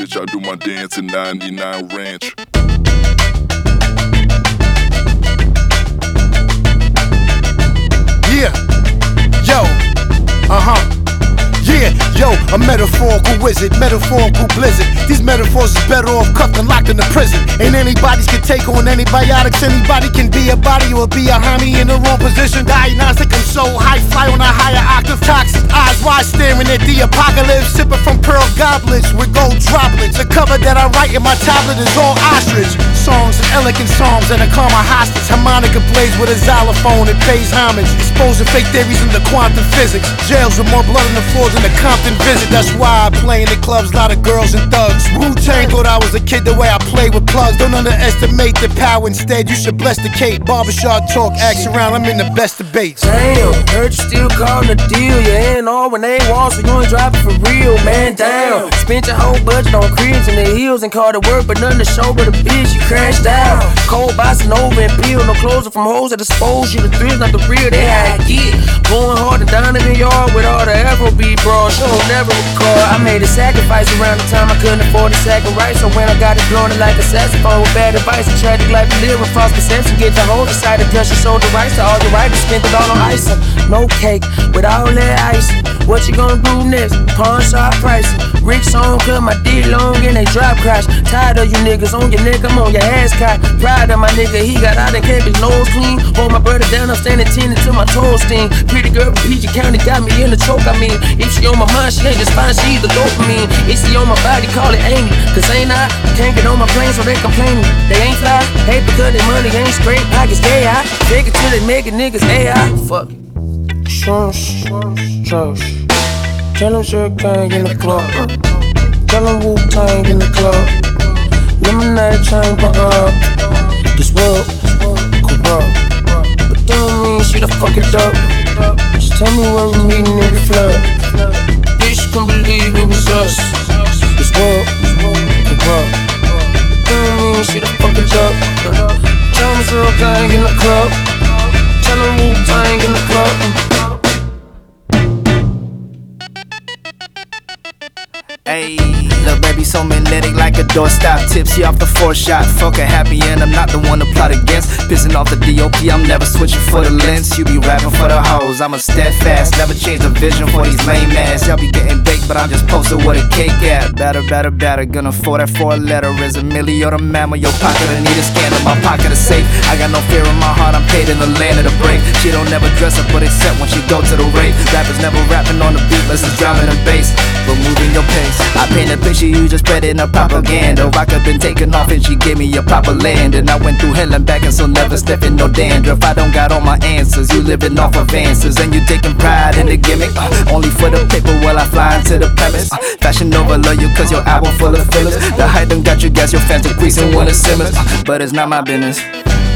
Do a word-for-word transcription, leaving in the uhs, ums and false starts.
bitch, I do my dance in ninety-nine Ranch. Yeah, yo, uh-huh. Yeah, yo, a metaphorical wizard, metaphorical blizzard. These metaphors is better off cuffed and locked in the prison. Ain't anybody's can take on antibiotics. Anybody can be a body or be a homie in the wrong position. Diagnostic, I'm so high, fly on a higher octave. Toxic, eyes wide staring at the apocalypse. Sipping from pearl goblets with gold droplets. The cover that I write in my tablet is all ostrich. Songs and elegant psalms and a karma hostage. Harmonica plays with a xylophone, it pays homage. Exposing fake theories into quantum physics. Jails with more blood on the floors than the Compton visit. That's why I play in the clubs, lot of girls and thugs. Wu-Tang thought I was a kid the way I play with plugs. Don't underestimate the power, instead you should bless the Kate. Barbershop talk, axe around, I'm in the best debates. Damn, heard you still calling a deal. You ain't all when they want, so you ain't driving for real, man. Damn, spent your whole budget on cribs and the heels and called it work, but nothing to show but a bitch. You crashed out. Cold bossing over and peel, no closer from hoes that expose you. The thrills not the real, they how I get. Going hard and down in the yard with all the Afrobeat bros. She'll never recall. I made a sacrifice around the time I couldn't afford a sack of rice. So when I got it blowing it like a saxophone with bad advice, a tragic life to live with false perception. Get the whole decided plus you sold the rights to all the writers, spent it all on ice. No cake with all that ice. What you gonna do next? Pawn shop pricing. Rich song cut my dick long and they drop crash. Tired of you niggas on your neck, I'm on your ass cock. Proud of my nigga, he got out and kept his nose clean. Hold my brother down, I'm standing tending to my toes sting. Pretty girl from P G County got me in the choke, I mean. If she on my mind, she ain't just fine, she the dopamine. If she on my body, call it Amy. Cause ain't I? Can't get on my plane, so they complaining. They ain't fly, hate because their money ain't straight. Pockets gay, I take it till they make it niggas A I. Fuck it. Shush, shush. Tell them Shug Gang in the club. Tell them Wu-Tang in the club. Lemonade chamber up. This world corrupt, but don't mean she the fuck it up. Just tell me where we meeting in the flood. Bitch can believe it was us. This world corrupt, but don't mean she the fuck it up. Tell them Shug Gang in the club. Tell them Wu-Tang in the club. Ayy, little baby so magnetic like a doorstop. Tipsy off the four shot. Fuck a happy end, I'm not the one to plot against. Pissing off the D O P, I'm never switching for the lens. You be rapping for the hoes, I'm a steadfast. Never change the vision for these lame ass. Y'all be getting baked, but I'm just posted with a cake at. Batter, batter, batter, gonna afford that for a letter. Is a milli or the mammal, your pocket, I need a scandal. My pocket is safe, I got no fear in my heart. I'm paid in the land of the break. She don't never dress up, but except when she go to the rave. Rappers never rapping on the beat, less is driving the bass. But moving your pace, I paint a picture, you just spreading a propaganda. Rocket been taken off and she gave me a proper land. And I went through hell and back and so never stepping no dandruff. I don't got all my answers, you living off advances. And you taking pride in the gimmick, uh, only for the paper while I fly into the premise. uh, Fashion over love you cause your album full of fillers. The hype done got you, guess your fans decreasing when it simmers, uh, but it's not my business.